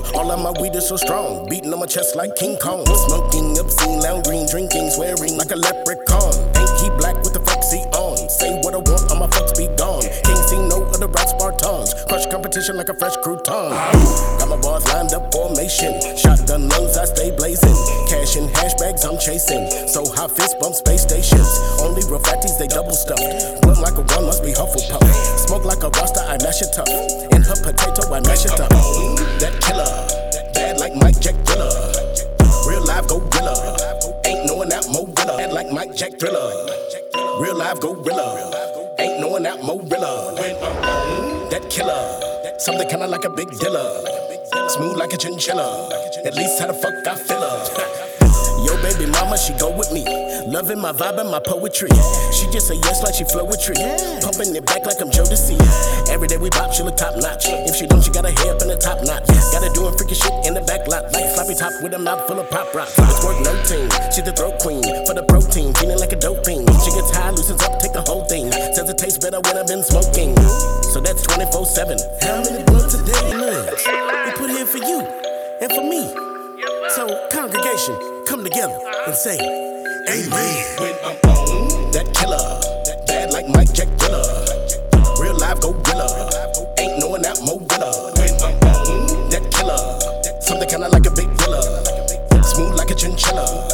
All of my weed is so strong, beating on my chest like King Kong. Smoking obscene, loud green, drinking, swearing like a leprechaun. Ain't he black with the foxy on? Say what I want, all my fucks be gone. Can't see no other rock Spartans. Crush competition like a fresh crouton. Got my bars lined up formation. Shotgun loads, I stay blazing. Cash in hashbags, I'm chasing. So high fist bump space stations. Only real fatties, they double stuffed. Blunt like a one, must be Hufflepuff. Smoke like a roster, I mash it tough. In her potato, I mash it up. That killer, bad like Mike Jack Thriller. Real live gorilla, ain't knowing that Morilla. Bad like Mike Jack Thriller. Real live gorilla, ain't knowing that Morilla. When I'm on that killer, something kinda like a big dealer. Smooth like a chinchilla, at least how the fuck I feel her. Yo, baby mama, she go with me. Loving my vibe and my poetry. She just say yes like she flowetry. Pumping it back like I'm Jodeci. Every day we bop, she look top notch. If she don't, she got her hair up in the top knot. Got her doing freaky shit in the back lot. Like a sloppy top with a mouth full of pop rock. It's work no team. She the throat queen for the protein. Feeling like a dope fiend. She gets high, loosens up, take the whole thing. Says it tastes better when I've been smoking. So that's 24/7. How many blunts a day live? We put here for you and for me. So congregation, come together and say amen. When I'm on that killer, bad like Mike Jack Thriller. Real live gorilla, ain't knowing that Morilla. When I'm on that killer, something kinda like a big dealer. Smooth like a chinchilla,